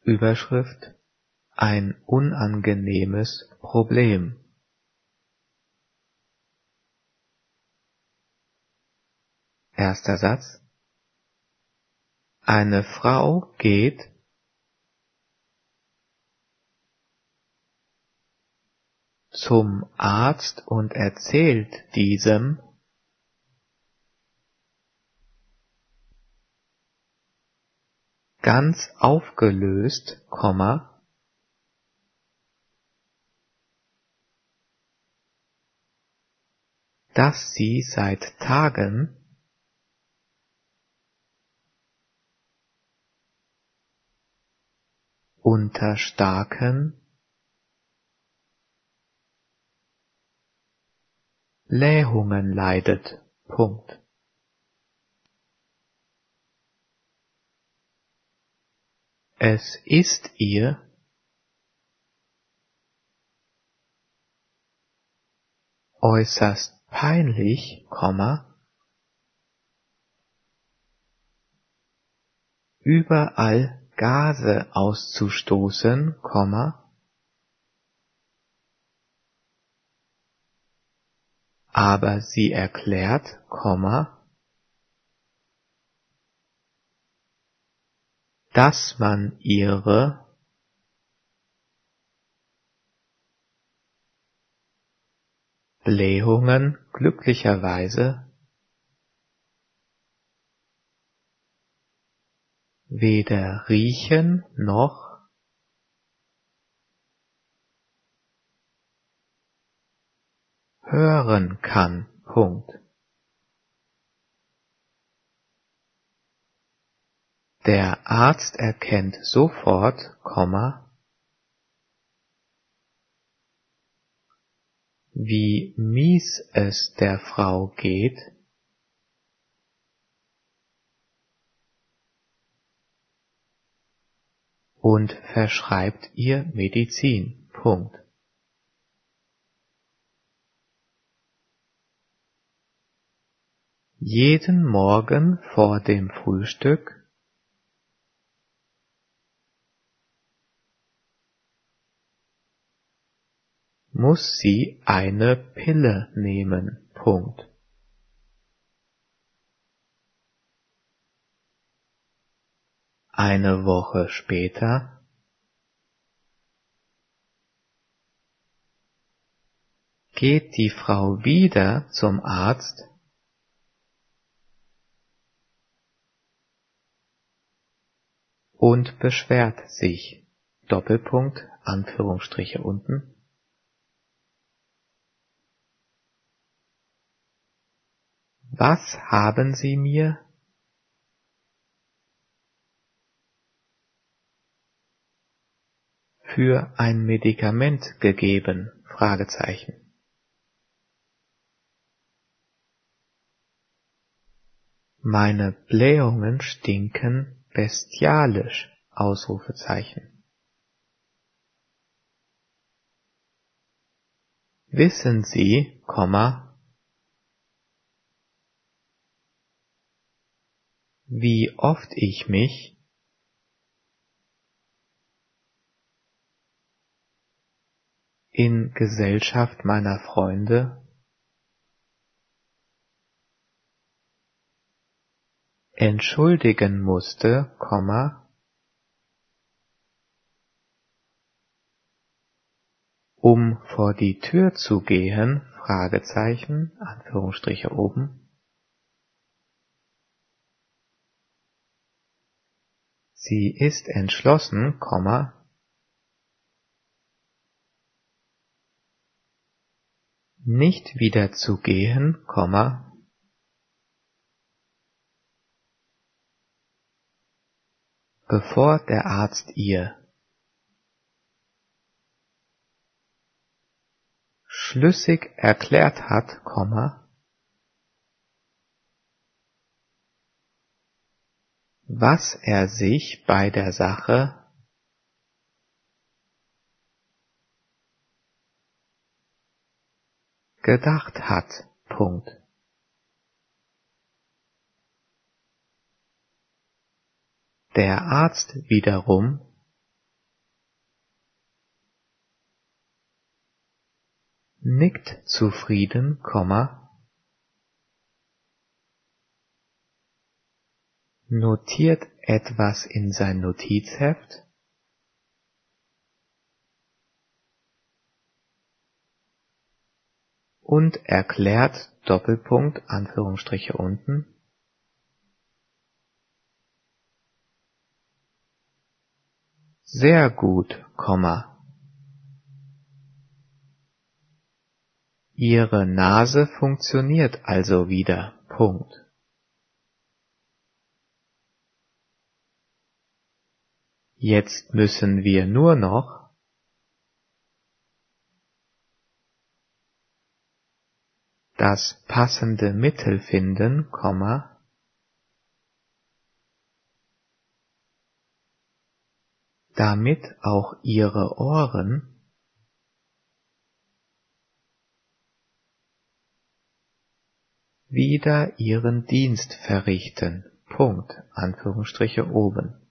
Überschrift: Ein unangenehmes Problem. Erster Satz: Eine Frau geht zum Arzt und erzählt diesem, ganz aufgelöst, dass sie seit Tagen unter starken Blähungen leidet. Es ist ihr äußerst peinlich, überall Gase auszustoßen, aber sie erklärt, dass man ihre Blähungen glücklicherweise weder riechen noch hören kann. Der Arzt erkennt sofort, wie mies es der Frau geht, und verschreibt ihr Medizin. Jeden Morgen vor dem Frühstück muss sie eine Pille nehmen. Eine Woche später geht die Frau wieder zum Arzt und beschwert sich. Anführungsstriche unten. Was haben Sie mir für ein Medikament gegeben? Meine Blähungen stinken bestialisch! Wissen Sie, wie oft ich mich in Gesellschaft meiner Freunde entschuldigen musste, um vor die Tür zu gehen, Anführungsstriche oben. Sie ist entschlossen, nicht wieder zu gehen, bevor der Arzt ihr schlüssig erklärt hat, was er sich bei der Sache gedacht hat. Der Arzt wiederum nickt zufrieden, notiert etwas in sein Notizheft, und erklärt Doppelpunkt, Anführungsstriche unten, sehr gut, Ihre Nase funktioniert also wieder, Punkt. Jetzt müssen wir nur noch das passende Mittel finden, damit auch Ihre Ohren wieder ihren Dienst verrichten, Punkt, Anführungsstriche oben.